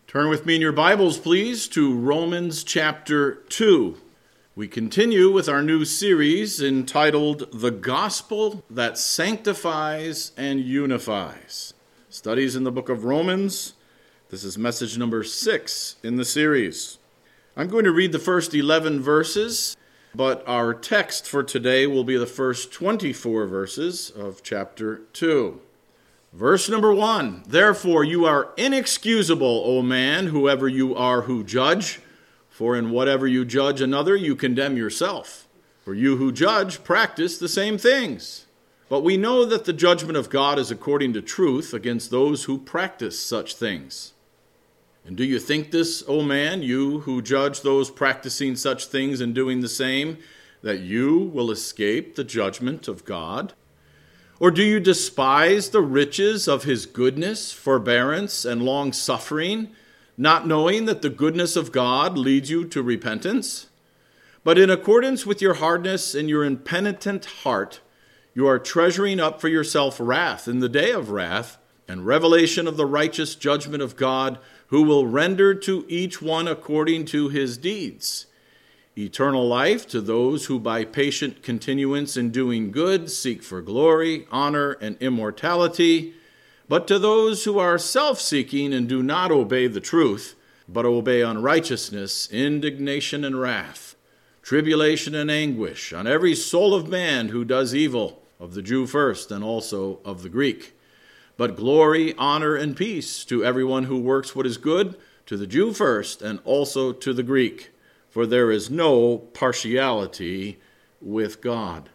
Turn with me in your Bibles, please, to Romans chapter 2. We continue with our new series entitled The Gospel That Sanctifies and Unifies. Studies in the book of Romans. This is message number 6 in the series. I'm going to read the first 11 verses, but our text for today will be the first 24 verses of chapter 2. Verse number 1, Therefore you are inexcusable, O man, whoever you are who judge, for in whatever you judge another, you condemn yourself. For you who judge practice the same things. But we know that the judgment of God is according to truth against those who practice such things. And do you think this, O man, you who judge those practicing such things and doing the same, that you will escape the judgment of God? Or do you despise the riches of his goodness, forbearance, and long-suffering, not knowing that the goodness of God leads you to repentance? But in accordance with your hardness and your impenitent heart, you are treasuring up for yourself wrath in the day of wrath and revelation of the righteous judgment of God, who will render to each one according to his deeds. Eternal life to those who by patient continuance in doing good seek for glory, honor, and immortality, but to those who are self-seeking and do not obey the truth, but obey unrighteousness, indignation and wrath, tribulation and anguish on every soul of man who does evil, of the Jew first and also of the Greek. But glory, honor, and peace to everyone who works what is good, to the Jew first and also to the Greek. For there is no partiality with God.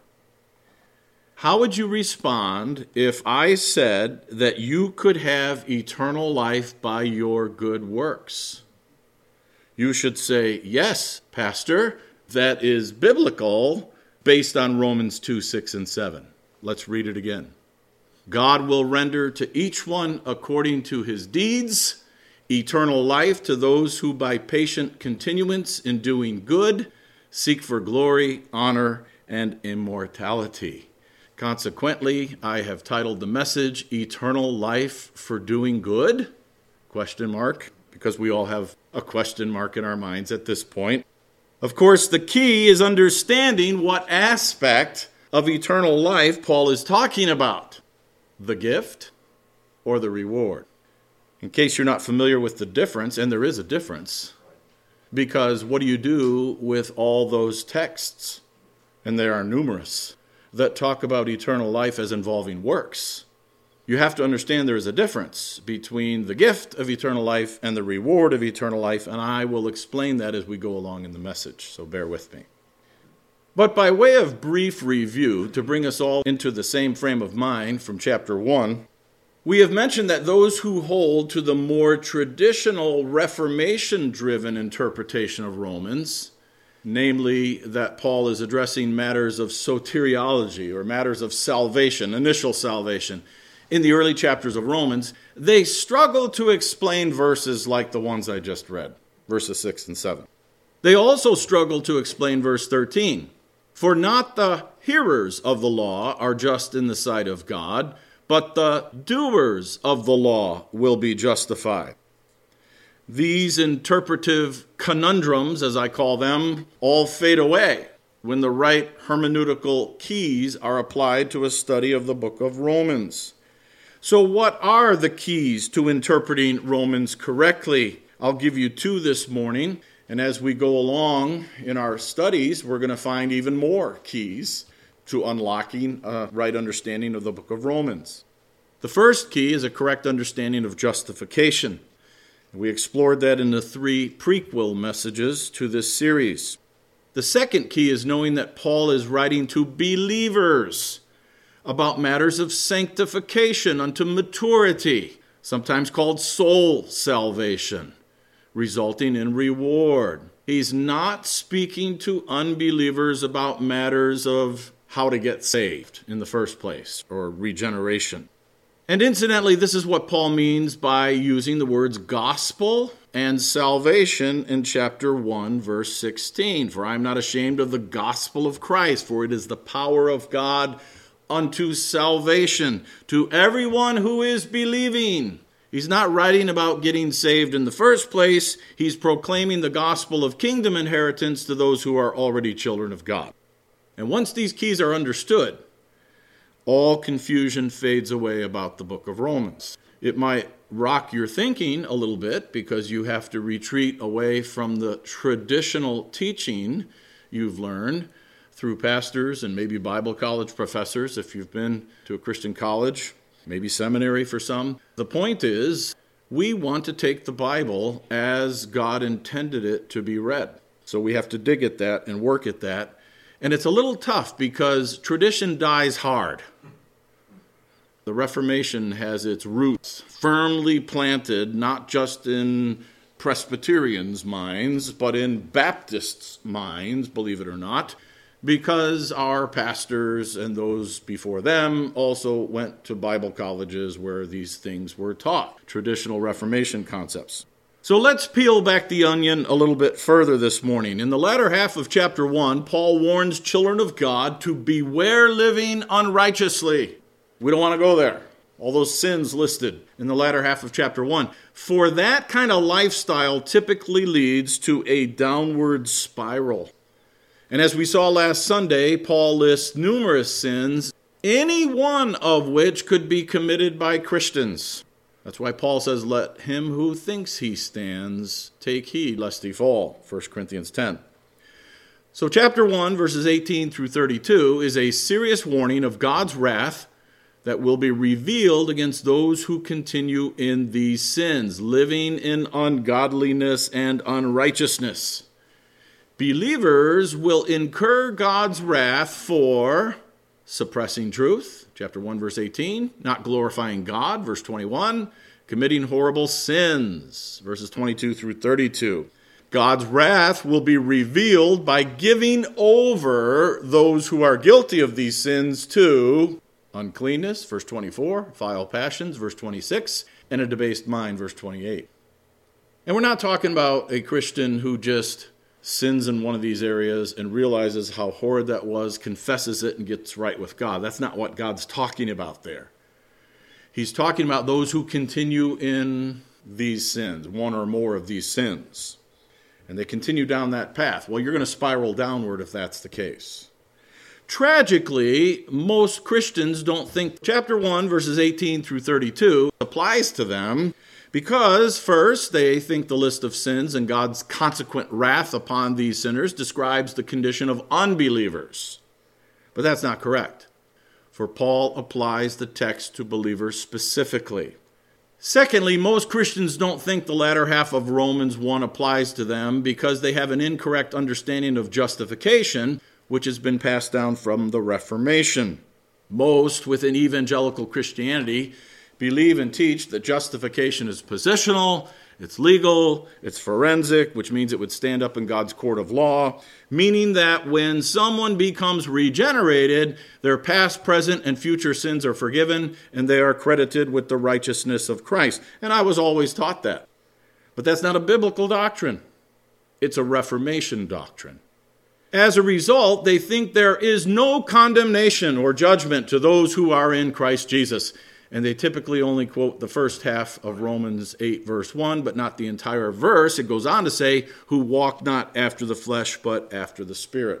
How would you respond if I said that you could have eternal life by your good works? You should say, yes, Pastor, that is biblical, based on Romans 2, 6, and 7. Let's read it again. God will render to each one according to his deeds, eternal life to those who by patient continuance in doing good seek for glory, honor, and immortality. Consequently, I have titled the message, Eternal Life for Doing Good? ? Because we all have a question mark in our minds at this point. Of course, the key is understanding what aspect of eternal life Paul is talking about. The gift or the reward? In case you're not familiar with the difference, and there is a difference, because what do you do with all those texts? And there are numerous that talk about eternal life as involving works. You have to understand there is a difference between the gift of eternal life and the reward of eternal life, and I will explain that as we go along in the message, so bear with me. But by way of brief review, to bring us all into the same frame of mind from chapter 1, we have mentioned that those who hold to the more traditional Reformation-driven interpretation of Romans, namely that Paul is addressing matters of soteriology or matters of salvation, initial salvation, in the early chapters of Romans, they struggle to explain verses like the ones I just read, verses 6 and 7. They also struggle to explain verse 13. For not the hearers of the law are just in the sight of God, but the doers of the law will be justified. These interpretive conundrums, as I call them, all fade away when the right hermeneutical keys are applied to a study of the book of Romans. So what are the keys to interpreting Romans correctly? I'll give you 2 this morning, and as we go along in our studies, we're going to find even more keys to unlocking a right understanding of the book of Romans. The first key is a correct understanding of justification. We explored that in the 3 prequel messages to this series. The second key is knowing that Paul is writing to believers about matters of sanctification unto maturity, sometimes called soul salvation, resulting in reward. He's not speaking to unbelievers about matters of how to get saved in the first place, or regeneration. And incidentally, this is what Paul means by using the words gospel and salvation in chapter 1, verse 16. For I am not ashamed of the gospel of Christ, for it is the power of God unto salvation to everyone who is believing. He's not writing about getting saved in the first place. He's proclaiming the gospel of kingdom inheritance to those who are already children of God. And once these keys are understood, all confusion fades away about the book of Romans. It might rock your thinking a little bit because you have to retreat away from the traditional teaching you've learned through pastors and maybe Bible college professors if you've been to a Christian college, maybe seminary for some. The point is, we want to take the Bible as God intended it to be read. So we have to dig at that and work at that. And it's a little tough because tradition dies hard. The Reformation has its roots firmly planted, not just in Presbyterians' minds, but in Baptists' minds, believe it or not, because our pastors and those before them also went to Bible colleges where these things were taught, traditional Reformation concepts. So let's peel back the onion a little bit further this morning. In the latter half of chapter 1, Paul warns children of God to beware living unrighteously. We don't want to go there. All those sins listed in the latter half of chapter 1. For that kind of lifestyle typically leads to a downward spiral. And as we saw last Sunday, Paul lists numerous sins, any one of which could be committed by Christians. That's why Paul says, let him who thinks he stands take heed lest he fall, 1 Corinthians 10. So chapter 1, verses 18 through 32 is a serious warning of God's wrath that will be revealed against those who continue in these sins, living in ungodliness and unrighteousness. Believers will incur God's wrath for suppressing truth, chapter 1, verse 18, not glorifying God, verse 21, committing horrible sins, verses 22 through 32. God's wrath will be revealed by giving over those who are guilty of these sins to uncleanness, verse 24, vile passions, verse 26, and a debased mind, verse 28. And we're not talking about a Christian who just sins in one of these areas and realizes how horrid that was, confesses it, and gets right with God. That's not what God's talking about there. He's talking about those who continue in these sins, one or more of these sins. And they continue down that path. Well, you're going to spiral downward if that's the case. Tragically, most Christians don't think chapter 1, verses 18 through 32 applies to them because, first, they think the list of sins and God's consequent wrath upon these sinners describes the condition of unbelievers. But that's not correct, for Paul applies the text to believers specifically. Secondly, most Christians don't think the latter half of Romans 1 applies to them because they have an incorrect understanding of justification, which has been passed down from the Reformation. Most within evangelical Christianity believe and teach that justification is positional, it's legal, it's forensic, which means it would stand up in God's court of law, meaning that when someone becomes regenerated, their past, present, and future sins are forgiven, and they are credited with the righteousness of Christ. And I was always taught that. But that's not a biblical doctrine. It's a Reformation doctrine. As a result, they think there is no condemnation or judgment to those who are in Christ Jesus. And they typically only quote the first half of Romans 8, verse 1, but not the entire verse. It goes on to say, who walk not after the flesh, but after the Spirit.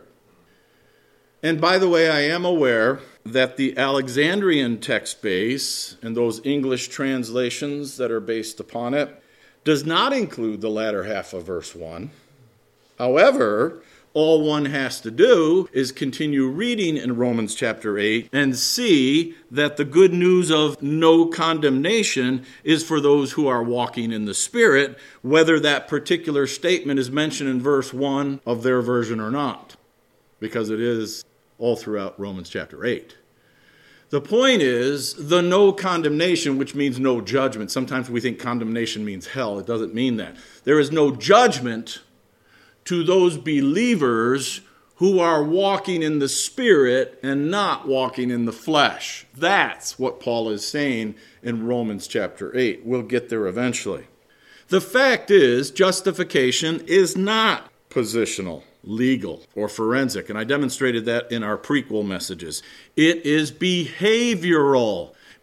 And by the way, I am aware that the Alexandrian text base and those English translations that are based upon it does not include the latter half of verse 1. However, all one has to do is continue reading in Romans chapter 8 and see that the good news of no condemnation is for those who are walking in the Spirit, whether that particular statement is mentioned in verse 1 of their version or not, because it is all throughout Romans chapter 8. The point is the no condemnation, which means no judgment. Sometimes we think condemnation means hell. It doesn't mean that. There is no judgment to those believers who are walking in the Spirit and not walking in the flesh. That's what Paul is saying in Romans chapter 8. We'll get there eventually. The fact is, justification is not positional, legal, or forensic, and I demonstrated that in our prequel messages. It is behavioral.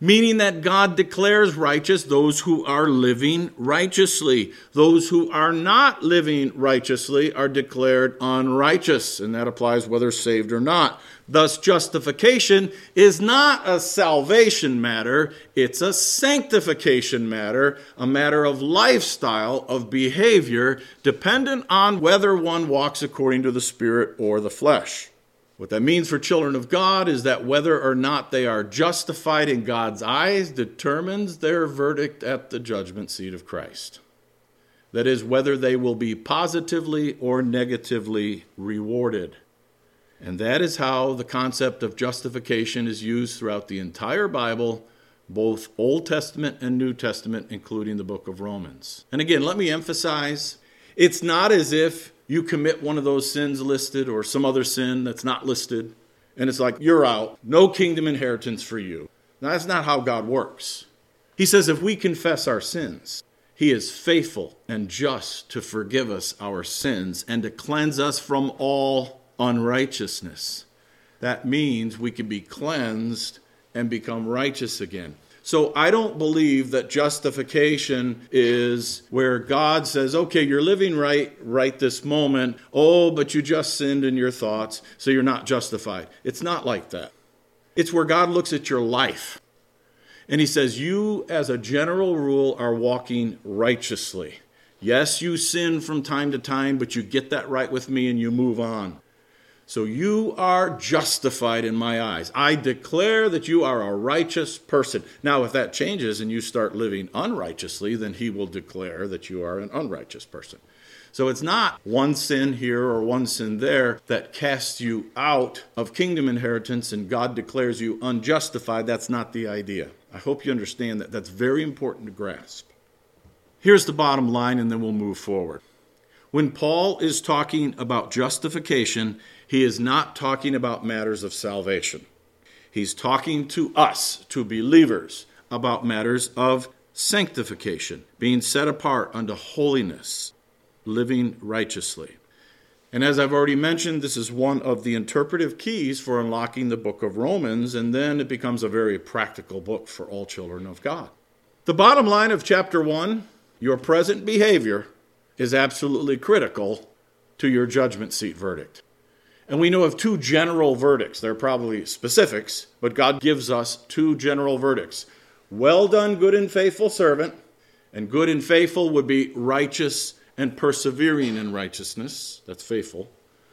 meaning that God declares righteous those who are living righteously. Those who are not living righteously are declared unrighteous, and that applies whether saved or not. Thus, justification is not a salvation matter, it's a sanctification matter, a matter of lifestyle, of behavior, dependent on whether one walks according to the Spirit or the flesh. What that means for children of God is that whether or not they are justified in God's eyes determines their verdict at the judgment seat of Christ. That is, whether they will be positively or negatively rewarded. And that is how the concept of justification is used throughout the entire Bible, both Old Testament and New Testament, including the book of Romans. And again, let me emphasize, it's not as if you commit one of those sins listed or some other sin that's not listed, and it's like, you're out, no kingdom inheritance for you. Now, that's not how God works. He says if we confess our sins, He is faithful and just to forgive us our sins and to cleanse us from all unrighteousness. That means we can be cleansed and become righteous again. So I don't believe that justification is where God says, okay, you're living right this moment. Oh, but you just sinned in your thoughts, so you're not justified. It's not like that. It's where God looks at your life. And He says, you as a general rule are walking righteously. Yes, you sin from time to time, but you get that right with me and you move on. So you are justified in my eyes. I declare that you are a righteous person. Now, if that changes and you start living unrighteously, then He will declare that you are an unrighteous person. So it's not one sin here or one sin there that casts you out of kingdom inheritance and God declares you unjustified. That's not the idea. I hope you understand that. That's very important to grasp. Here's the bottom line, and then we'll move forward. When Paul is talking about justification, he is not talking about matters of salvation. He's talking to us, to believers, about matters of sanctification, being set apart unto holiness, living righteously. And as I've already mentioned, this is one of the interpretive keys for unlocking the book of Romans, and then it becomes a very practical book for all children of God. The bottom line of chapter 1, your present behavior is absolutely critical to your judgment seat verdict. And we know of two general verdicts. They're probably specifics, but God gives us two general verdicts. Well done, good and faithful servant. And good and faithful would be righteous and persevering in righteousness. That's faithful.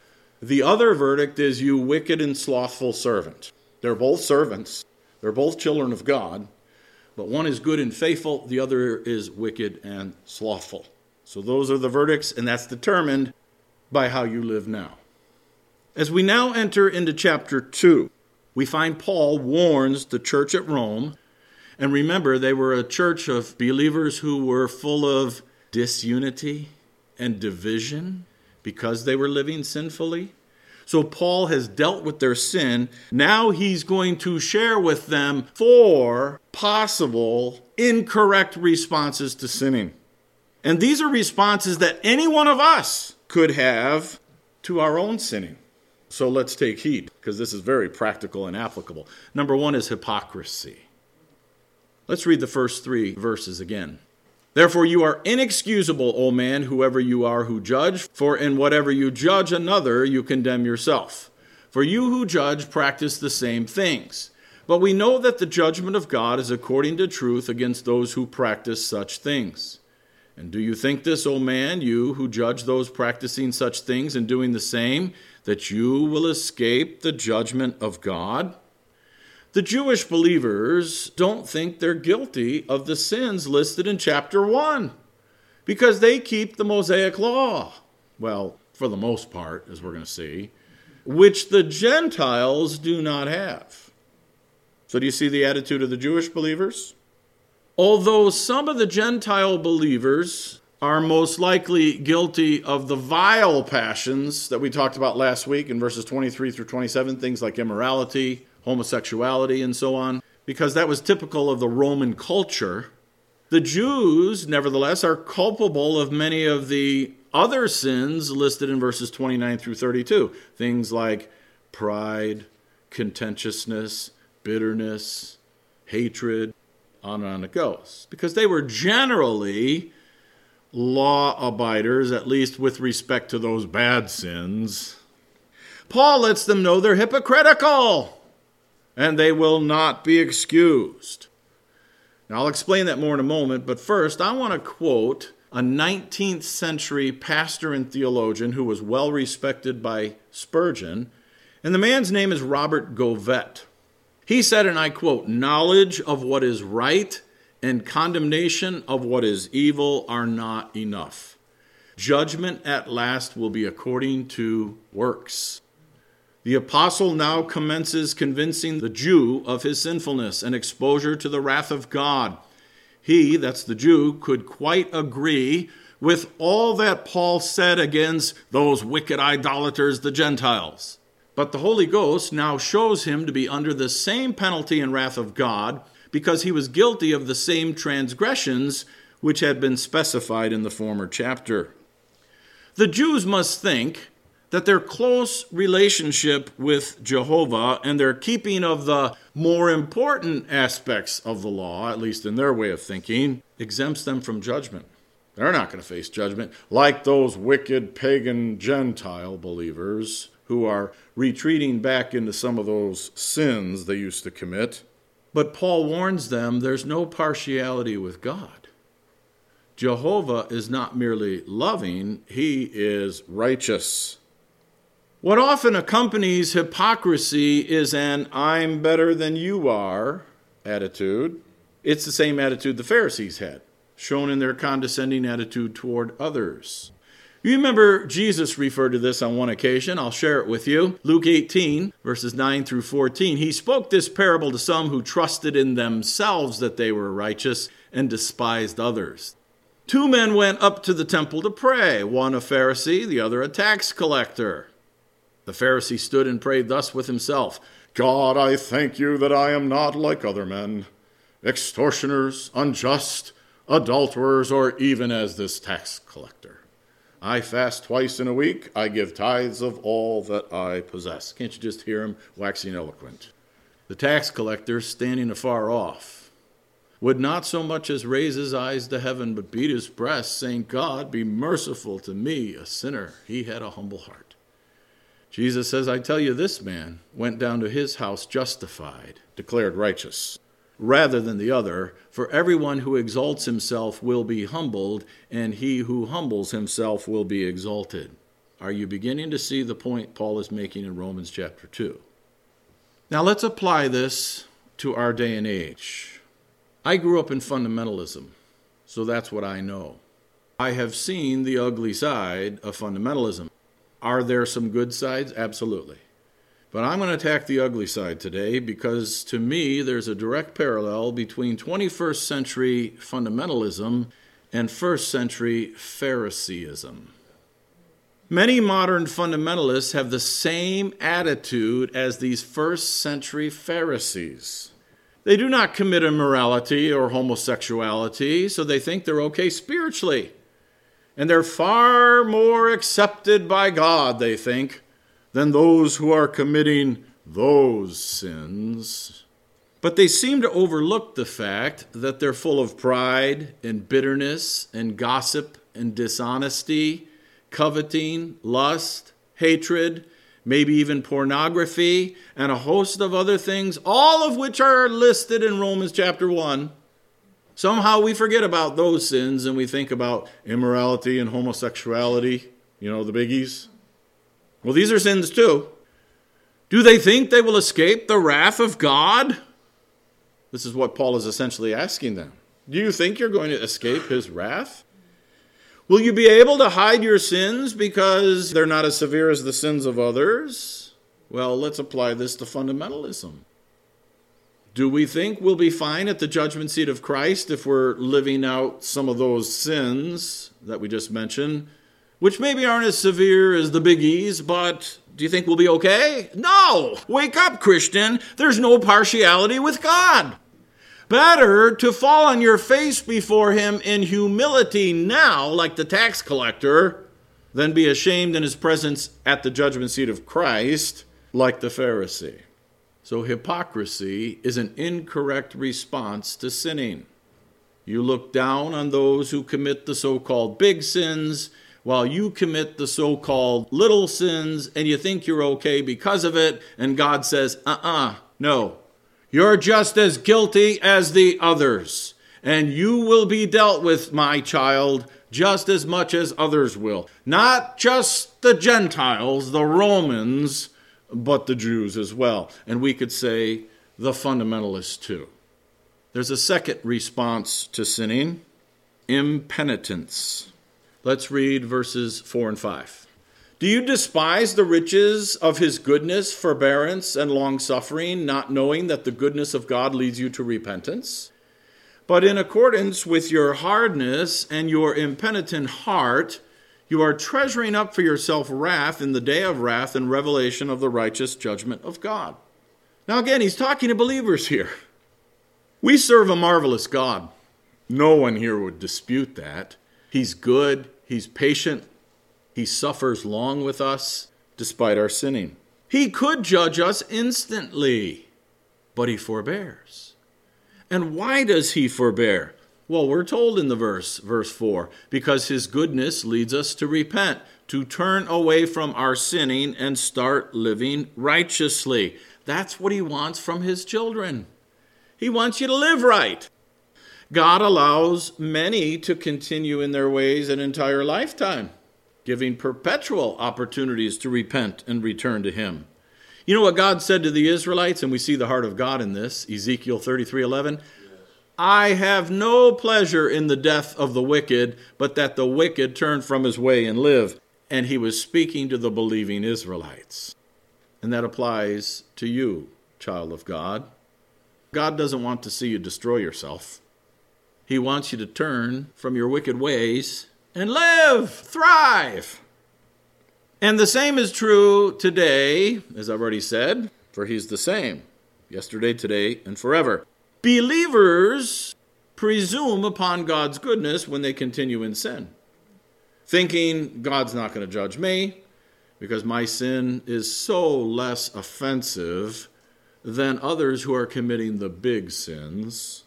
The other verdict is you wicked and slothful servant. They're both servants. They're both children of God. But one is good and faithful. The other is wicked and slothful. So those are the verdicts, and that's determined by how you live now. As we now enter into chapter 2, we find Paul warns the church at Rome. And remember, they were a church of believers who were full of disunity and division because they were living sinfully. So Paul has dealt with their sin. Now he's going to share with them 4 possible incorrect responses to sinning. And these are responses that any one of us could have to our own sinning. So let's take heed, because this is very practical and applicable. Number 1 is hypocrisy. Let's read the first 3 verses again. Therefore you are inexcusable, O man, whoever you are who judge, for in whatever you judge another, you condemn yourself. For you who judge practice the same things. But we know that the judgment of God is according to truth against those who practice such things. And do you think this, O man, you who judge those practicing such things and doing the same, that you will escape the judgment of God? The Jewish believers don't think they're guilty of the sins listed in chapter 1 because they keep the Mosaic law. Well, for the most part, as we're going to see, which the Gentiles do not have. So do you see the attitude of the Jewish believers? Although some of the Gentile believers are most likely guilty of the vile passions that we talked about last week in verses 23 through 27, things like immorality, homosexuality, and so on, because that was typical of the Roman culture, the Jews, nevertheless, are culpable of many of the other sins listed in verses 29 through 32, things like pride, contentiousness, bitterness, hatred, on and on it goes. Because they were generally law-abiders, at least with respect to those bad sins. Paul lets them know they're hypocritical, and they will not be excused. Now, I'll explain that more in a moment, but first, I want to quote a 19th century pastor and theologian who was well respected by Spurgeon, and the man's name is Robert Govett. He said, and I quote, "Knowledge of what is right and condemnation of what is evil are not enough. Judgment at last will be according to works." The apostle now commences convincing the Jew of his sinfulness and exposure to the wrath of God. He, that's the Jew, could quite agree with all that Paul said against those wicked idolaters, the Gentiles. But the Holy Ghost now shows him to be under the same penalty and wrath of God because he was guilty of the same transgressions which had been specified in the former chapter. The Jews must think that their close relationship with Jehovah and their keeping of the more important aspects of the law, at least in their way of thinking, exempts them from judgment. They're not going to face judgment like those wicked pagan Gentile believers who are retreating back into some of those sins they used to commit. But Paul warns them there's no partiality with God. Jehovah is not merely loving, he is righteous. What often accompanies hypocrisy is an "I'm better than you are" attitude. It's the same attitude the Pharisees had, shown in their condescending attitude toward others. You remember Jesus referred to this on one occasion. I'll share it with you. Luke 18, verses 9 through 14. He spoke this parable to some who trusted in themselves that they were righteous and despised others. 2 men went up to the temple to pray, one a Pharisee, the other a tax collector. The Pharisee stood and prayed thus with himself, "God, I thank you that I am not like other men, extortioners, unjust, adulterers, or even as this tax collector. I fast twice in a week. I give tithes of all that I possess." Can't you just hear him waxing eloquent? The tax collector, standing afar off, would not so much as raise his eyes to heaven, but beat his breast, saying, "God, be merciful to me, a sinner." He had a humble heart. Jesus says, "I tell you, this man went down to his house justified, declared righteous, rather than the other. For everyone who exalts himself will be humbled, and he who humbles himself will be exalted." Are you beginning to see the point Paul is making in Romans chapter 2? Now let's apply this to our day and age. I grew up in fundamentalism, so that's what I know. I have seen the ugly side of fundamentalism. Are there some good sides? Absolutely. But I'm going to attack the ugly side today because to me there's a direct parallel between 21st century fundamentalism and 1st century Phariseeism. Many modern fundamentalists have the same attitude as these 1st century Pharisees. They do not commit immorality or homosexuality, so they think they're okay spiritually. And they're far more accepted by God, they think, than those who are committing those sins. But they seem to overlook the fact that they're full of pride and bitterness and gossip and dishonesty, coveting, lust, hatred, maybe even pornography, and a host of other things, all of which are listed in Romans chapter 1. Somehow we forget about those sins and we think about immorality and homosexuality, the biggies. Well, these are sins too. Do they think they will escape the wrath of God? This is what Paul is essentially asking them. Do you think you're going to escape his wrath? Will you be able to hide your sins because they're not as severe as the sins of others? Well, let's apply this to fundamentalism. Do we think we'll be fine at the judgment seat of Christ if we're living out some of those sins that we just mentioned, which maybe aren't as severe as the biggies, but do you think we'll be okay? No! Wake up, Christian. There's no partiality with God. Better to fall on your face before him in humility now, like the tax collector, than be ashamed in his presence at the judgment seat of Christ, like the Pharisee. So hypocrisy is an incorrect response to sinning. You look down on those who commit the so-called big sins while you commit the so-called little sins, and you think you're okay because of it, and God says, no. You're just as guilty as the others, and you will be dealt with, my child, just as much as others will. Not just the Gentiles, the Romans, but the Jews as well. And we could say the fundamentalists too. There's a second response to sinning, impenitence. Let's read verses 4 and 5. Do you despise the riches of his goodness, forbearance, and long-suffering, not knowing that the goodness of God leads you to repentance? But in accordance with your hardness and your impenitent heart, you are treasuring up for yourself wrath in the day of wrath and revelation of the righteous judgment of God. Now again, he's talking to believers here. We serve a marvelous God. No one here would dispute that. He's good. He's patient. He suffers long with us despite our sinning. He could judge us instantly, but he forbears. And why does he forbear? Well, we're told in the verse 4, because his goodness leads us to repent, to turn away from our sinning and start living righteously. That's what he wants from his children. He wants you to live right. God allows many to continue in their ways an entire lifetime, giving perpetual opportunities to repent and return to him. You know what God said to the Israelites, and we see the heart of God in this, Ezekiel 33:11. I have no pleasure in the death of the wicked, but that the wicked turn from his way and live. And he was speaking to the believing Israelites. And that applies to you, child of God. God doesn't want to see you destroy yourself. He wants you to turn from your wicked ways and live, thrive. And the same is true today, as I've already said, for he's the same, yesterday, today, and forever. Believers presume upon God's goodness when they continue in sin, thinking God's not going to judge me because my sin is so less offensive than others who are committing the big sins.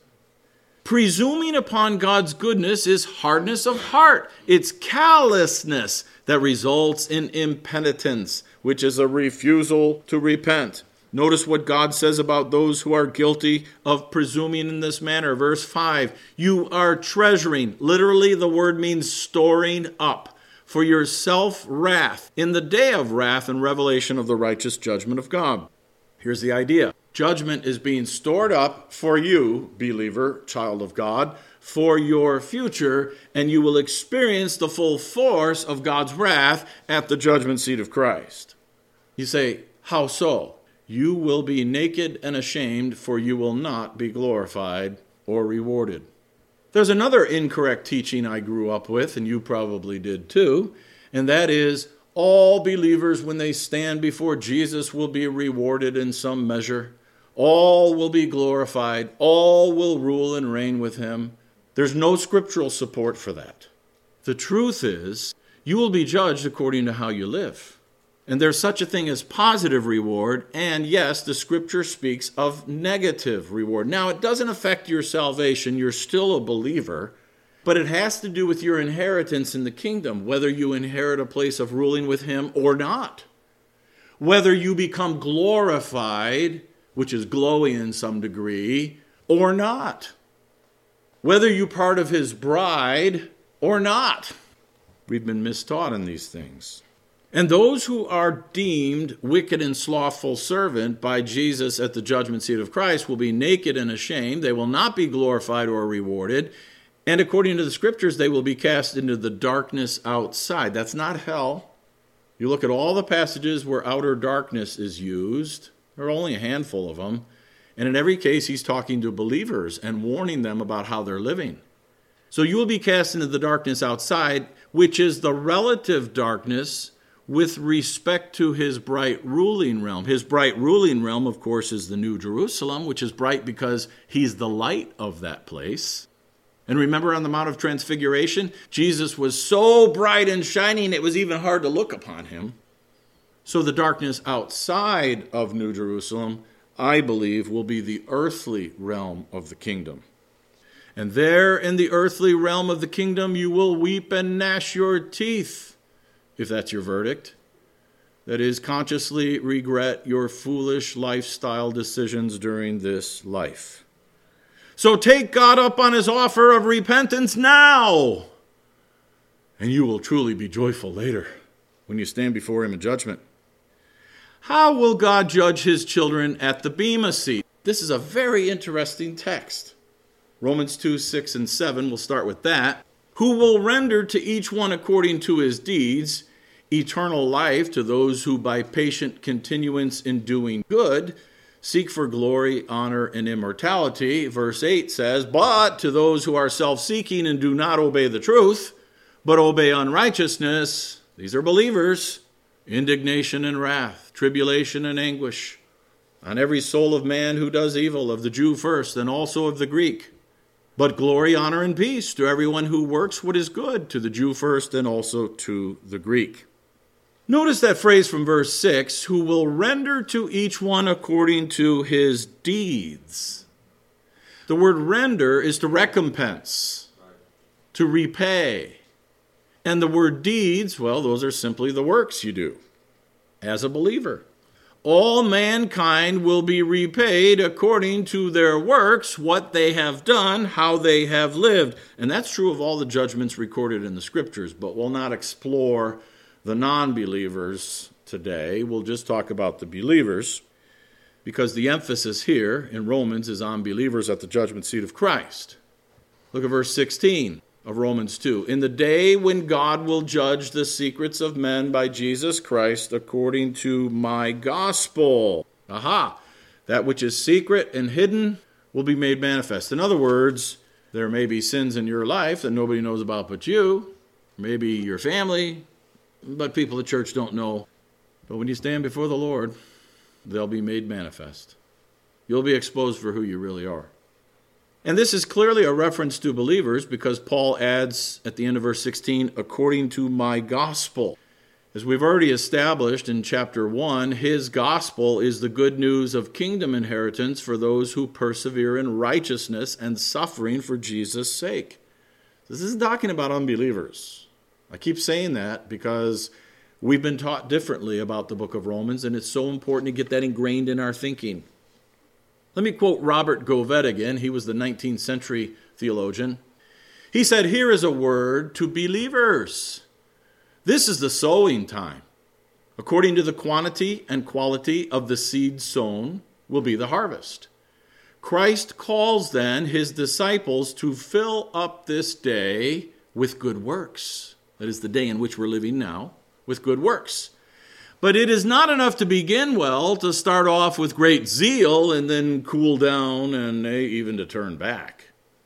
Presuming upon God's goodness is hardness of heart. It's callousness that results in impenitence, which is a refusal to repent. Notice what God says about those who are guilty of presuming in this manner. Verse 5, you are treasuring. Literally, the word means storing up for yourself wrath in the day of wrath and revelation of the righteous judgment of God. Here's the idea. Judgment is being stored up for you, believer, child of God, for your future, and you will experience the full force of God's wrath at the judgment seat of Christ. You say, how so? You will be naked and ashamed, for you will not be glorified or rewarded. There's another incorrect teaching I grew up with, and you probably did too, and that is all believers, when they stand before Jesus, will be rewarded in some measure. All will be glorified. All will rule and reign with him. There's no scriptural support for that. The truth is, you will be judged according to how you live. And there's such a thing as positive reward, and yes, the scripture speaks of negative reward. Now, it doesn't affect your salvation. You're still a believer, but it has to do with your inheritance in the kingdom, whether you inherit a place of ruling with him or not. Whether you become glorified, which is glowy in some degree, or not. Whether you're part of his bride or not. We've been mistaught in these things. And those who are deemed wicked and slothful servant by Jesus at the judgment seat of Christ will be naked and ashamed. They will not be glorified or rewarded. And according to the scriptures, they will be cast into the darkness outside. That's not hell. You look at all the passages where outer darkness is used. There are only a handful of them. And in every case, he's talking to believers and warning them about how they're living. So you will be cast into the darkness outside, which is the relative darkness with respect to his bright ruling realm. His bright ruling realm, of course, is the New Jerusalem, which is bright because he's the light of that place. And remember on the Mount of Transfiguration, Jesus was so bright and shining, it was even hard to look upon him. So the darkness outside of New Jerusalem I believe, will be the earthly realm of the kingdom. And there in the earthly realm of the kingdom, you will weep and gnash your teeth, if that's your verdict. That is, consciously regret your foolish lifestyle decisions during this life. So take God up on his offer of repentance now, and you will truly be joyful later when you stand before him in judgment. How will God judge his children at the Bema seat? This is a very interesting text. Romans 2, 6, and 7, we'll start with that. Who will render to each one according to his deeds, eternal life to those who by patient continuance in doing good seek for glory, honor, and immortality. Verse 8 says, but to those who are self-seeking and do not obey the truth, but obey unrighteousness, these are believers, indignation and wrath, tribulation and anguish on every soul of man who does evil, of the Jew first, and also of the Greek. But glory, honor, and peace to everyone who works what is good, to the Jew first, and also to the Greek. Notice that phrase from verse 6, who will render to each one according to his deeds. The word render is to recompense, to repay. And the word deeds, well, those are simply the works you do as a believer. All mankind will be repaid according to their works, what they have done, how they have lived. And that's true of all the judgments recorded in the scriptures, but we'll not explore the non-believers today. We'll just talk about the believers, because the emphasis here in Romans is on believers at the judgment seat of Christ. Look at verse 16 of Romans 2. In the day when God will judge the secrets of men by Jesus Christ according to my gospel. Aha! That which is secret and hidden will be made manifest. In other words, there may be sins in your life that nobody knows about but you, maybe your family, but people at church don't know. But when you stand before the Lord, they'll be made manifest. You'll be exposed for who you really are. And this is clearly a reference to believers, because Paul adds at the end of verse 16, according to my gospel. As we've already established in chapter 1, his gospel is the good news of kingdom inheritance for those who persevere in righteousness and suffering for Jesus' sake. This isn't talking about unbelievers. I keep saying that because we've been taught differently about the book of Romans, and it's so important to get that ingrained in our thinking. Let me quote Robert Govet again. He was the 19th century theologian. He said, here is a word to believers. This is the sowing time. According to the quantity and quality of the seed sown will be the harvest. Christ calls then his disciples to fill up this day with good works. That is the day in which we're living now, with good works. But it is not enough to begin well, to start off with great zeal and then cool down and even to turn back.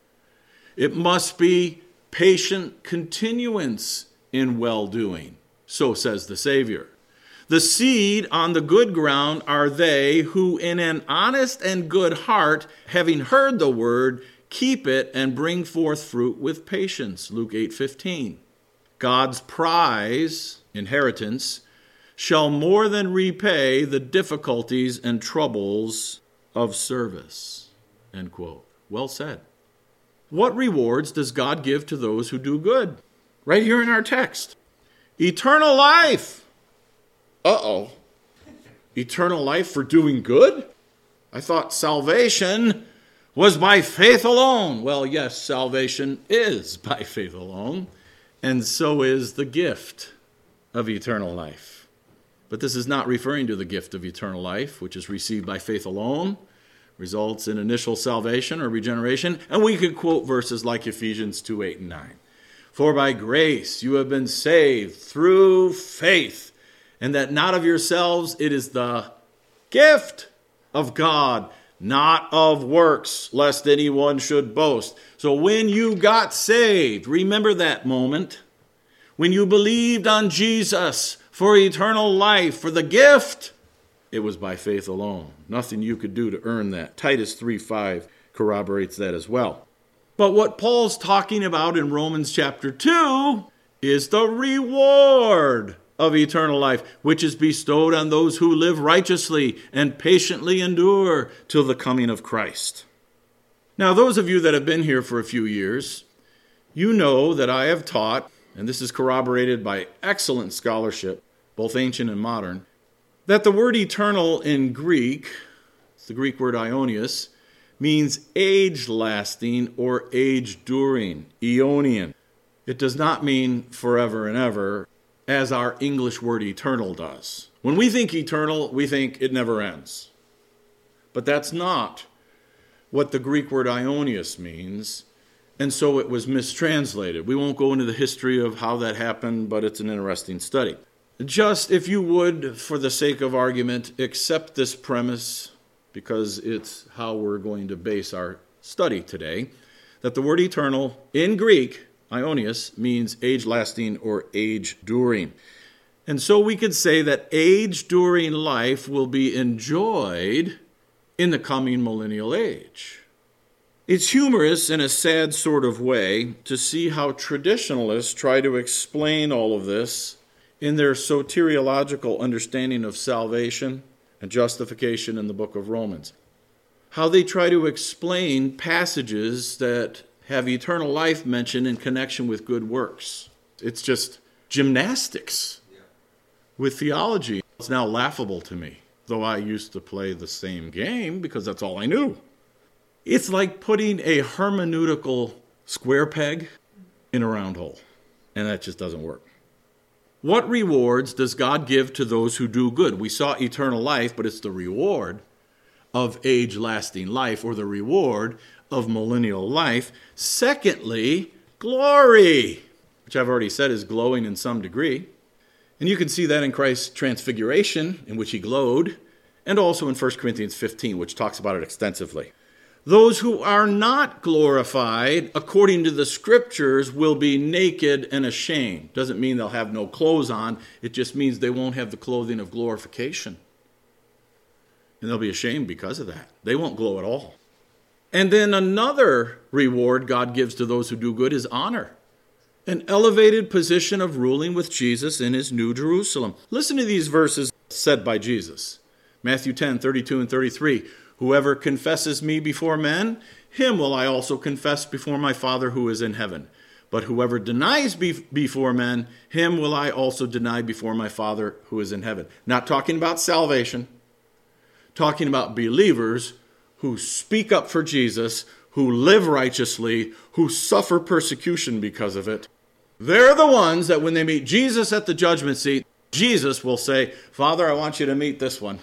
It must be patient continuance in well-doing, so says the Savior. The seed on the good ground are they who in an honest and good heart, having heard the word, keep it and bring forth fruit with patience. Luke 8:15. God's prize, inheritance, shall more than repay the difficulties and troubles of service. End quote. Well said. What rewards does God give to those who do good? Right here in our text. Eternal life. Uh-oh. Eternal life for doing good? I thought salvation was by faith alone. Well, yes, salvation is by faith alone, and so is the gift of eternal life. But this is not referring to the gift of eternal life, which is received by faith alone, results in initial salvation or regeneration. And we could quote verses like Ephesians 2, 8, and 9. For by grace you have been saved through faith, and that not of yourselves, it is the gift of God, not of works, lest anyone should boast. So when you got saved, remember that moment. When you believed on Jesus for eternal life, for the gift, it was by faith alone. Nothing you could do to earn that. Titus 3:5 corroborates that as well. But what Paul's talking about in Romans chapter 2 is the reward of eternal life, which is bestowed on those who live righteously and patiently endure till the coming of Christ. Now, those of you that have been here for a few years, you know that I have taught, and this is corroborated by excellent scholarship, both ancient and modern, that the word eternal in Greek, it's the Greek word aionios, means age-lasting or age-during, aeonian. It does not mean forever and ever, as our English word eternal does. When we think eternal, we think it never ends. But that's not what the Greek word aionios means, and so it was mistranslated. We won't go into the history of how that happened, but it's an interesting study. Just, if you would, for the sake of argument, accept this premise, because it's how we're going to base our study today, that the word eternal in Greek, aionios, means age-lasting or age-during. And so we could say that age-during life will be enjoyed in the coming millennial age. It's humorous in a sad sort of way to see how traditionalists try to explain all of this in their soteriological understanding of salvation and justification in the book of Romans. How they try to explain passages that have eternal life mentioned in connection with good works. It's just gymnastics with theology. It's now laughable to me, though I used to play the same game because that's all I knew. It's like putting a hermeneutical square peg in a round hole, and that just doesn't work. What rewards does God give to those who do good? We saw eternal life, but it's the reward of age-lasting life, or the reward of millennial life. Secondly, glory, which I've already said is glowing in some degree. And you can see that in Christ's transfiguration, in which he glowed, and also in 1 Corinthians 15, which talks about it extensively. Those who are not glorified, according to the Scriptures, will be naked and ashamed. Doesn't mean they'll have no clothes on. It just means they won't have the clothing of glorification. And they'll be ashamed because of that. They won't glow at all. And then another reward God gives to those who do good is honor. An elevated position of ruling with Jesus in his New Jerusalem. Listen to these verses said by Jesus. Matthew 10, 32 and 33. Whoever confesses me before men, him will I also confess before my Father who is in heaven. But whoever denies before men, him will I also deny before my Father who is in heaven. Not talking about salvation. Talking about believers who speak up for Jesus, who live righteously, who suffer persecution because of it. They're the ones that when they meet Jesus at the judgment seat, Jesus will say, Father, I want you to meet this one.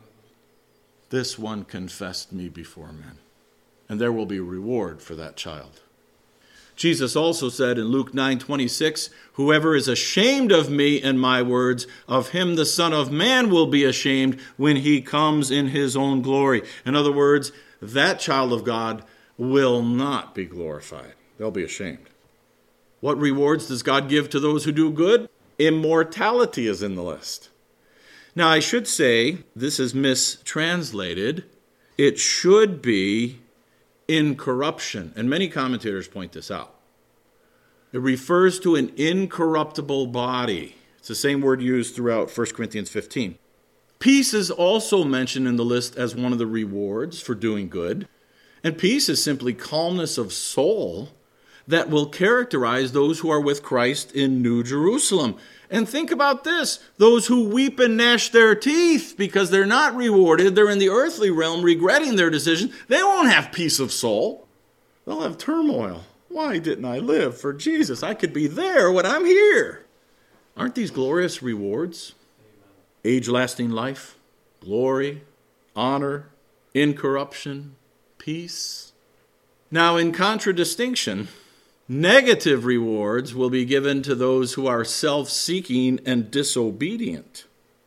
This one confessed me before men. And there will be reward for that child. Jesus also said in Luke 9:26, whoever is ashamed of me and my words, of him the Son of Man will be ashamed when he comes in his own glory. In other words, that child of God will not be glorified. They'll be ashamed. What rewards does God give to those who do good? Immortality is in the list. Now, I should say, this is mistranslated. It should be incorruption, and many commentators point this out. It refers to an incorruptible body. It's the same word used throughout 1 Corinthians 15. Peace is also mentioned in the list as one of the rewards for doing good. And peace is simply calmness of soul that will characterize those who are with Christ in New Jerusalem. And think about this. Those who weep and gnash their teeth because they're not rewarded, they're in the earthly realm regretting their decision, they won't have peace of soul. They'll have turmoil. Why didn't I live for Jesus? I could be there when I'm here. Aren't these glorious rewards? Age-lasting life, glory, honor, incorruption, peace. Now, in contradistinction, negative rewards will be given to those who are self-seeking and disobedient.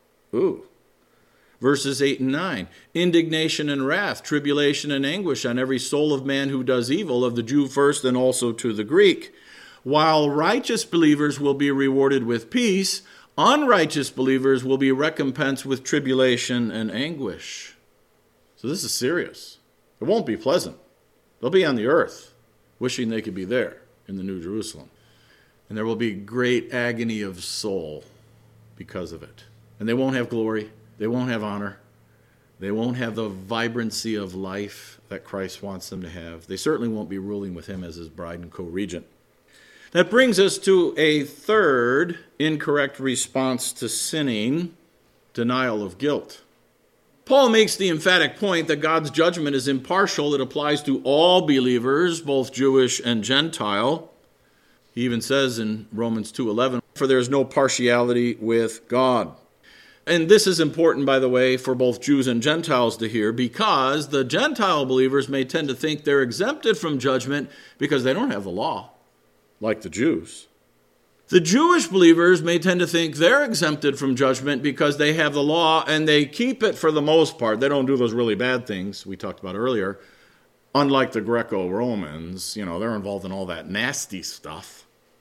Verses 8 and 9. Indignation and wrath, tribulation and anguish on every soul of man who does evil, of the Jew first and also to the Greek. While righteous believers will be rewarded with peace, unrighteous believers will be recompensed with tribulation and anguish. So this is serious. It won't be pleasant. They'll be on the earth, wishing they could be there in the New Jerusalem. And there will be great agony of soul because of it. And they won't have glory. They won't have honor. They won't have the vibrancy of life that Christ wants them to have. They certainly won't be ruling with him as his bride and co-regent. That brings us to a third incorrect response to sinning, denial of guilt. Paul makes the emphatic point that God's judgment is impartial. It applies to all believers, both Jewish and Gentile. He even says in Romans 2:11, "For there is no partiality with God." And this is important, by the way, for both Jews and Gentiles to hear, because the Gentile believers may tend to think they're exempted from judgment because they don't have the law, like the Jews. The Jewish believers may tend to think they're exempted from judgment because they have the law and they keep it for the most part. They don't do those really bad things we talked about earlier. Unlike the Greco-Romans, they're involved in all that nasty stuff.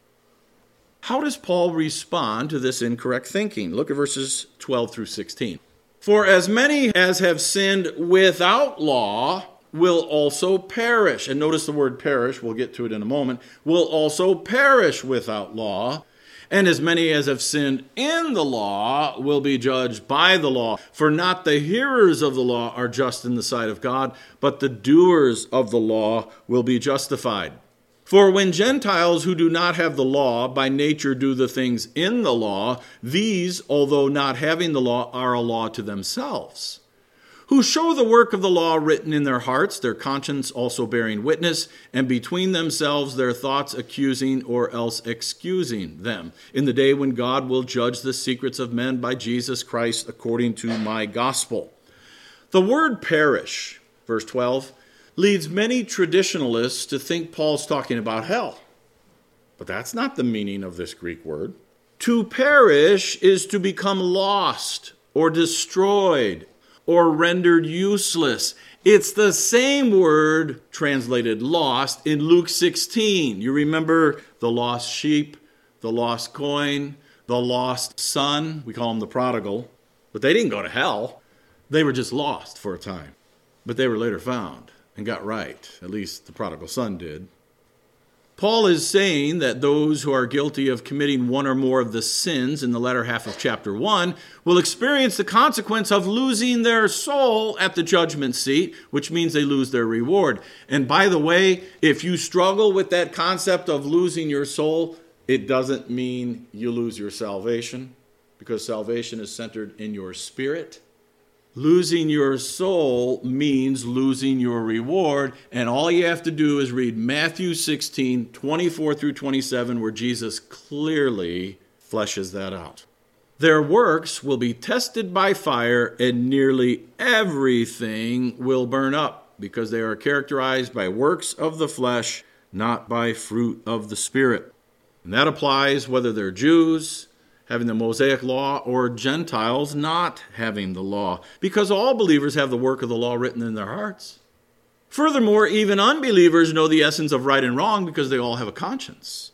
How does Paul respond to this incorrect thinking? Look at verses 12 through 16. "For as many as have sinned without law will also perish." And notice the word perish, we'll get to it in a moment, "will also perish without law. And as many as have sinned in the law will be judged by the law. For not the hearers of the law are just in the sight of God, but the doers of the law will be justified. For when Gentiles who do not have the law by nature do the things in the law, these, although not having the law, are a law to themselves, who show the work of the law written in their hearts, their conscience also bearing witness, and between themselves their thoughts accusing or else excusing them, in the day when God will judge the secrets of men by Jesus Christ according to my gospel." The word perish, verse 12, leads many traditionalists to think Paul's talking about hell. But that's not the meaning of this Greek word. To perish is to become lost or destroyed or rendered useless. It's the same word translated lost in Luke 16. You remember the lost sheep, the lost coin, the lost son. We call him the prodigal. But they didn't go to hell. They were just lost for a time. But they were later found and got right. At least the prodigal son did. Paul is saying that those who are guilty of committing one or more of the sins in the latter half of chapter 1 will experience the consequence of losing their soul at the judgment seat, which means they lose their reward. And by the way, if you struggle with that concept of losing your soul, it doesn't mean you lose your salvation, because salvation is centered in your spirit. Losing your soul means losing your reward, and all you have to do is read Matthew 16, 24 through 27, where Jesus clearly fleshes that out. Their works will be tested by fire, and nearly everything will burn up, because they are characterized by works of the flesh, not by fruit of the Spirit. And that applies whether they're Jews having the Mosaic law or Gentiles not having the law, because all believers have the work of the law written in their hearts. Furthermore, even unbelievers know the essence of right and wrong because they all have a conscience.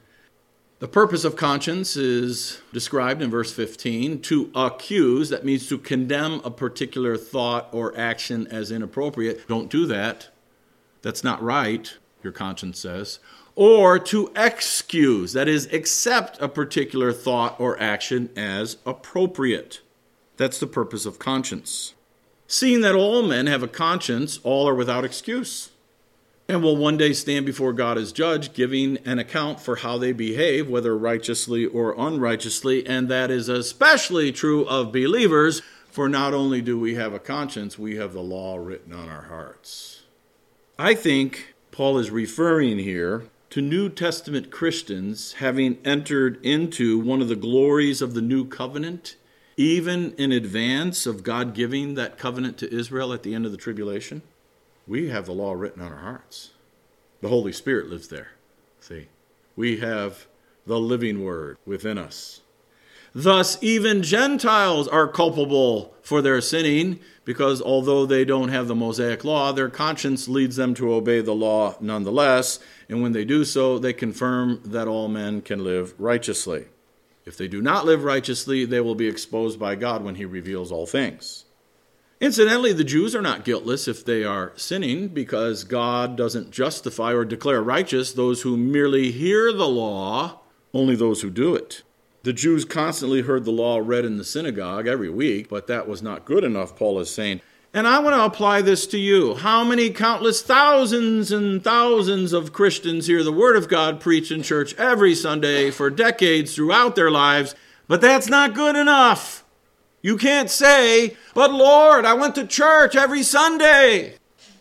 The purpose of conscience is described in verse 15, to accuse. That means to condemn a particular thought or action as inappropriate. Don't do that. That's not right, your conscience says. Or to excuse, that is, accept a particular thought or action as appropriate. That's the purpose of conscience. Seeing that all men have a conscience, all are without excuse, and will one day stand before God as judge, giving an account for how they behave, whether righteously or unrighteously, and that is especially true of believers, for not only do we have a conscience, we have the law written on our hearts. I think Paul is referring here to New Testament Christians having entered into one of the glories of the new covenant, even in advance of God giving that covenant to Israel at the end of the tribulation. We have the law written on our hearts. The Holy Spirit lives there. See, we have the living word within us. Thus, even Gentiles are culpable for their sinning, because although they don't have the Mosaic law, their conscience leads them to obey the law nonetheless, and when they do so, they confirm that all men can live righteously. If they do not live righteously, they will be exposed by God when he reveals all things. Incidentally, the Jews are not guiltless if they are sinning, because God doesn't justify or declare righteous those who merely hear the law, only those who do it. The Jews constantly heard the law read in the synagogue every week, but that was not good enough, Paul is saying. And I want to apply this to you. How many countless thousands and thousands of Christians hear the Word of God preached in church every Sunday for decades throughout their lives, but that's not good enough. You can't say, but Lord, I went to church every Sunday.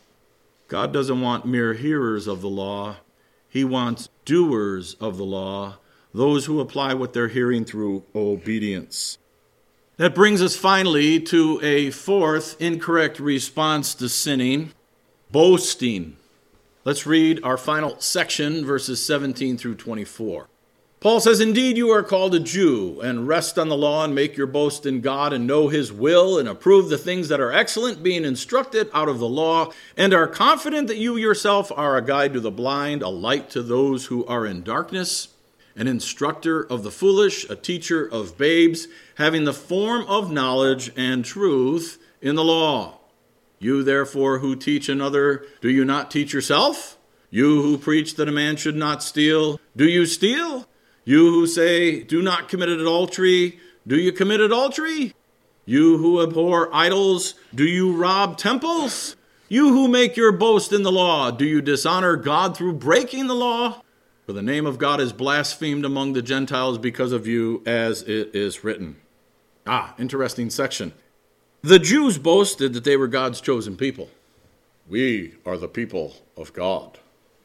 God doesn't want mere hearers of the law. He wants doers of the law, those who apply what they're hearing through obedience. That brings us finally to a fourth incorrect response to sinning, boasting. Let's read our final section, verses 17 through 24. Paul says, "Indeed, you are called a Jew, and rest on the law, and make your boast in God, and know his will, and approve the things that are excellent, being instructed out of the law, and are confident that you yourself are a guide to the blind, a light to those who are in darkness, an instructor of the foolish, a teacher of babes, having the form of knowledge and truth in the law. You therefore who teach another, do you not teach yourself? You who preach that a man should not steal, do you steal? You who say, do not commit adultery, do you commit adultery? You who abhor idols, do you rob temples? You who make your boast in the law, do you dishonor God through breaking the law? For the name of God is blasphemed among the Gentiles because of you, as it is written." Interesting section. The Jews boasted that they were God's chosen people. We are the people of God.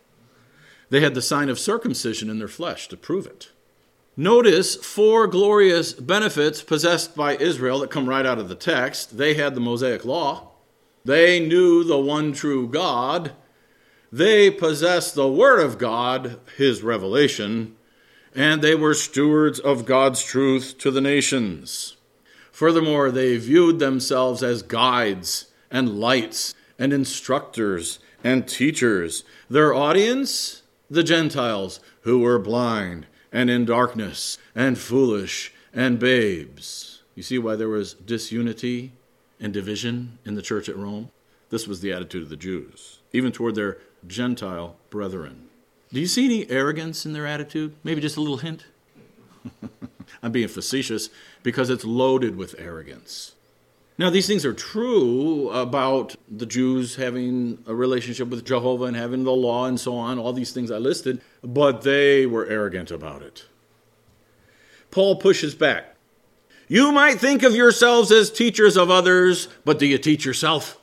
They had the sign of circumcision in their flesh to prove it. Notice 4 glorious benefits possessed by Israel that come right out of the text. They had the Mosaic law. They knew the one true God. They possessed the Word of God, his revelation, and they were stewards of God's truth to the nations. Furthermore, they viewed themselves as guides and lights and instructors and teachers. Their audience, the Gentiles, who were blind and in darkness and foolish and babes. You see why there was disunity and division in the church at Rome? This was the attitude of the Jews, even toward their Gentile brethren. Do you see any arrogance in their attitude? Maybe just a little hint? I'm being facetious because it's loaded with arrogance. Now, these things are true about the Jews having a relationship with Jehovah and having the law and so on, all these things I listed, but they were arrogant about it. Paul pushes back. You might think of yourselves as teachers of others, but do you teach yourself?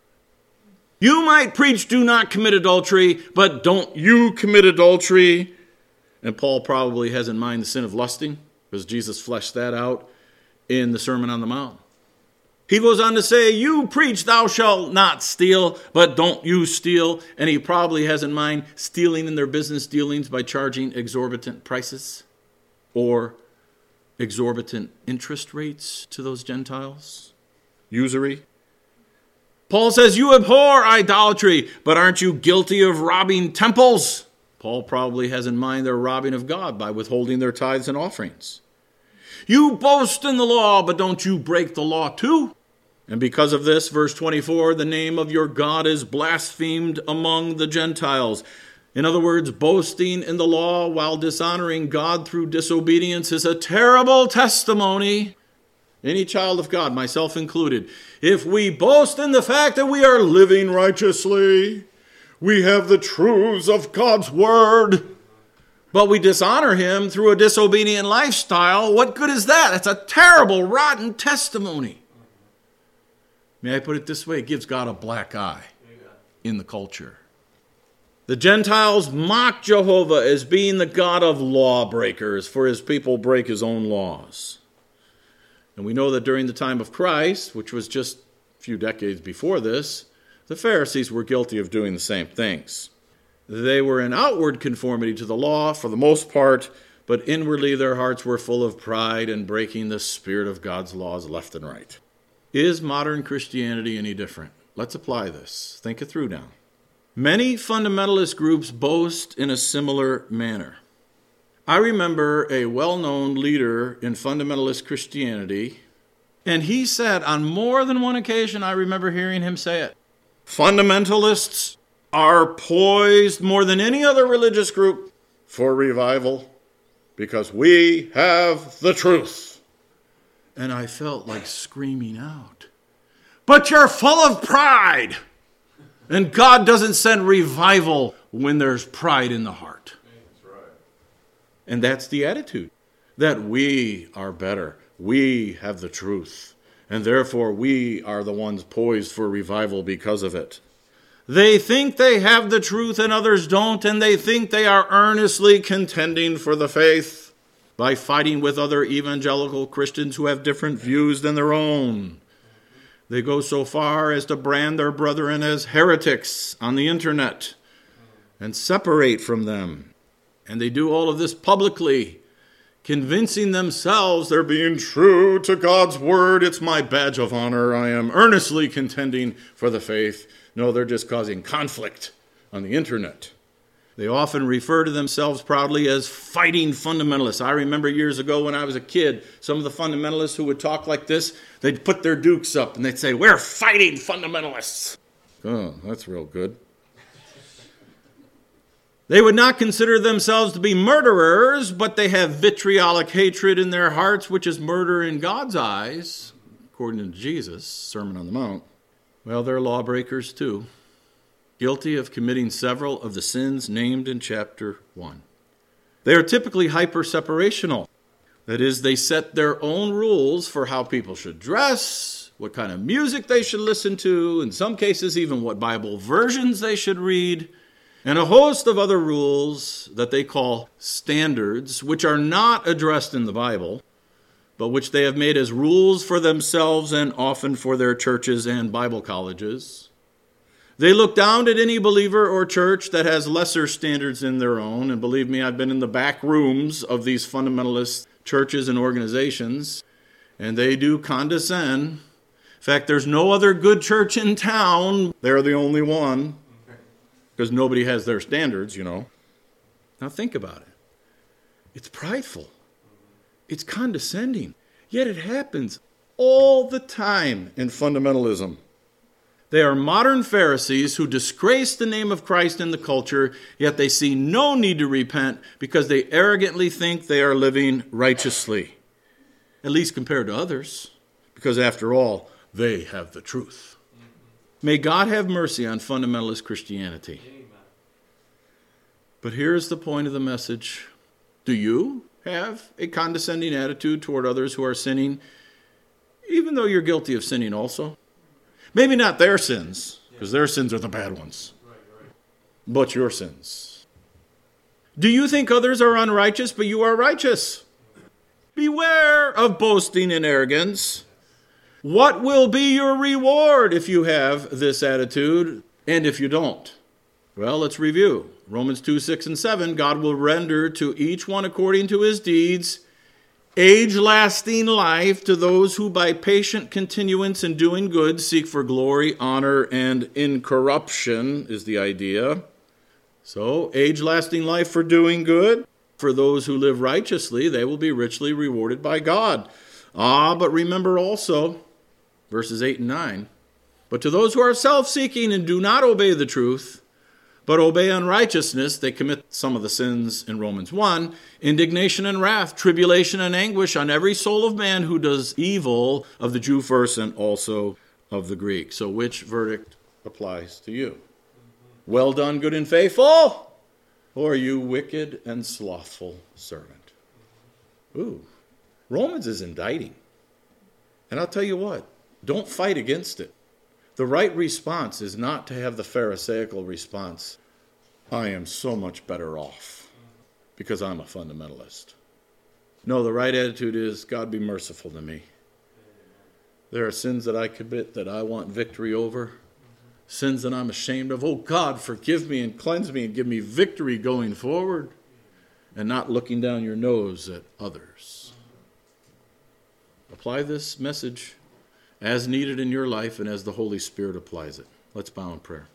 You might preach, do not commit adultery, but don't you commit adultery? And Paul probably has in mind the sin of lusting, because Jesus fleshed that out in the Sermon on the Mount. He goes on to say, you preach thou shalt not steal, but don't you steal. And he probably has in mind stealing in their business dealings by charging exorbitant prices or exorbitant interest rates to those Gentiles. Usury. Paul says, you abhor idolatry, but aren't you guilty of robbing temples? Paul probably has in mind their robbing of God by withholding their tithes and offerings. You boast in the law, but don't you break the law too? And because of this, verse 24, the name of your God is blasphemed among the Gentiles. In other words, boasting in the law while dishonoring God through disobedience is a terrible testimony. Any child of God, myself included, if we boast in the fact that we are living righteously, we have the truths of God's word, but we dishonor him through a disobedient lifestyle, what good is that? It's a terrible, rotten testimony. May I put it this way? It gives God a black eye in the culture. The Gentiles mock Jehovah as being the God of lawbreakers, for his people break his own laws. And we know that during the time of Christ, which was just a few decades before this, the Pharisees were guilty of doing the same things. They were in outward conformity to the law for the most part, but inwardly their hearts were full of pride and breaking the spirit of God's laws left and right. Is modern Christianity any different? Let's apply this. Think it through now. Many fundamentalist groups boast in a similar manner. I remember a well-known leader in fundamentalist Christianity, and he said on more than one occasion, I remember hearing him say it, fundamentalists are poised more than any other religious group for revival. because we have the truth. And I felt like screaming out, but you're full of pride. And God doesn't send revival when there's pride in the heart. That's right. And that's the attitude, that we are better. We have the truth. And therefore we are the ones poised for revival because of it. They think they have the truth and others don't, and they think they are earnestly contending for the faith by fighting with other evangelical Christians who have different views than their own. They go so far as to brand their brethren as heretics on the internet and separate from them. And they do all of this publicly, convincing themselves they're being true to God's word. It's my badge of honor. I am earnestly contending for the faith. No, they're just causing conflict on the internet. They often refer to themselves proudly as fighting fundamentalists. I remember years ago when I was a kid, some of the fundamentalists who would talk like this, they'd put their dukes up and they'd say, "We're fighting fundamentalists." Oh, that's real good. They would not consider themselves to be murderers, but they have vitriolic hatred in their hearts, which is murder in God's eyes, according to Jesus' Sermon on the Mount. Well, they're lawbreakers too, guilty of committing several of the sins named in chapter 1. They are typically hyper-separational. That is, they set their own rules for how people should dress, what kind of music they should listen to, in some cases even what Bible versions they should read, and a host of other rules that they call standards, which are not addressed in the Bible, but which they have made as rules for themselves and often for their churches and Bible colleges. They look down at any believer or church that has lesser standards than their own, and believe me, I've been in the back rooms of these fundamentalist churches and organizations, and they do condescend. In fact, there's no other good church in town. They're the only one, because nobody has their standards, Now think about it. It's prideful. It's condescending. Yet it happens all the time in fundamentalism. They are modern Pharisees who disgrace the name of Christ in the culture, yet they see no need to repent because they arrogantly think they are living righteously, at least compared to others, because after all, they have the truth. May God have mercy on fundamentalist Christianity. But here's the point of the message. Do you have a condescending attitude toward others who are sinning, even though you're guilty of sinning also? Maybe not their sins, because their sins are the bad ones, but your sins. Do you think others are unrighteous, but you are righteous? Beware of boasting and arrogance. What will be your reward if you have this attitude, and if you don't? Well, let's review. Romans 2, 6, and 7, God will render to each one according to his deeds age-lasting life to those who by patient continuance in doing good seek for glory, honor, and incorruption is the idea. So, age-lasting life for doing good. For those who live righteously, they will be richly rewarded by God. But remember also, verses 8 and 9, but to those who are self-seeking and do not obey the truth, but obey unrighteousness, they commit some of the sins in Romans 1, indignation and wrath, tribulation and anguish on every soul of man who does evil, of the Jew first and also of the Greek. So which verdict applies to you? Well done, good and faithful, or you wicked and slothful servant? Romans is indicting. And I'll tell you what, don't fight against it. The right response is not to have the Pharisaical response, I am so much better off because I'm a fundamentalist. No, the right attitude is, God be merciful to me. There are sins that I commit that I want victory over, sins that I'm ashamed of. Oh, God, forgive me and cleanse me and give me victory going forward, and not looking down your nose at others. Apply this message as needed in your life and as the Holy Spirit applies it. Let's bow in prayer.